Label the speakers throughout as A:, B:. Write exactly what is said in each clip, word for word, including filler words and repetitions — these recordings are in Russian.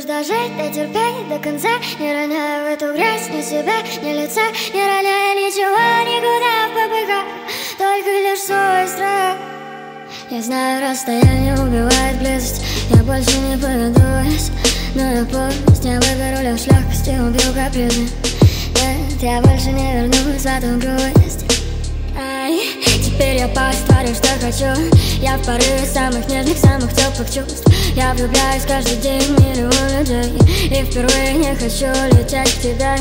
A: лишь дожить, дотерпеть до конца, не роняя в эту грязь ни себя, ни лица, не роняя ничего никуда в попыхах, только лишь свой страх. Я знаю, расстояние убивает близость, я больше не поведусь, но я пусть не выберу лишь легкости, убью капризы. Нет, я больше не вернусь в эту грусть. Ай, теперь я повторю, что хочу. Я в порыве самых нежных, самых теплых чувств. Я влюбляюсь каждый день в миллион людей, и впервые не хочу лететь к тебе.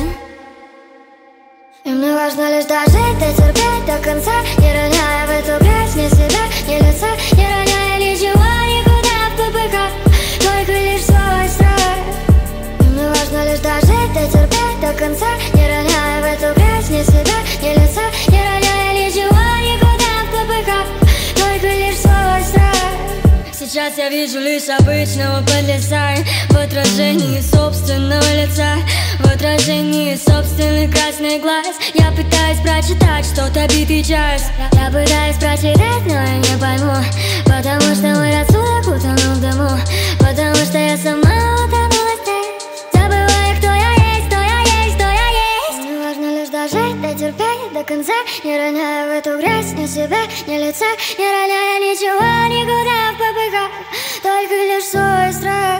A: И мне важно лишь дожить, дотерпеть до конца, не роняя в эту грязь ни себя, ни лица, не роняя ничего никуда в попыхах, только лишь свой страх. И мне важно лишь дожить, дотерпеть до конца, не роняя в эту грязь ни себя, ни лица, не роняя ничего никуда в попыхах, только лишь свой страх. Сейчас я вижу лишь обычного подлеца в отражении собственного лица, в отражении собственный красный глаз. Я пытаюсь прочитать что-то битый час. Я пытаюсь прочитать, но я не пойму, потому что мой рассудок утонул в дыму, потому что я сама утонула здесь, забывая, кто я есть, кто я есть, кто я есть. Мне важно лишь дожить, дотерпеть до конца, не роняя в эту грязь ни себя, ни лица, не роняя ничего никуда в попыхах, только лишь свой страх.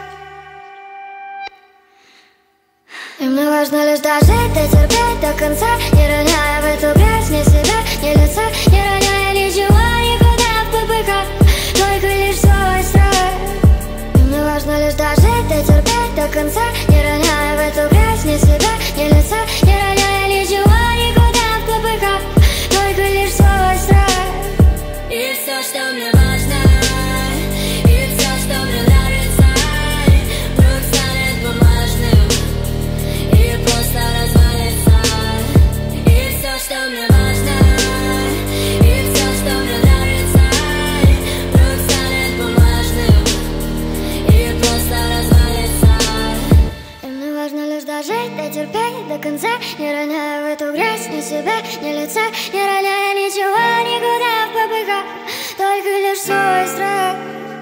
A: И мне важно лишь дожить, дотерпеть до конца, не роняя в эту грязь ни себя, ни лица, не роняя ничего никуда в попыхах, только лишь свой страх. И мне важно лишь дожить, дотерпеть до конца, не роняя в эту грязь ни себя, ни лица, не роняя ничего никуда в попыхах, только лишь свой страх. И все, что мне важно, и все, что мне нравится, вдруг станет бумажным и просто развалится. И все, что мне важно, и все, что мне нравится, вдруг станет бумажным и просто развалится. И мне важно лишь дожить, дотерпеть до конца, не роняя в эту грязь ни себя, ни лица, не роняя ничего никуда в попыхах, только лишь свой страх.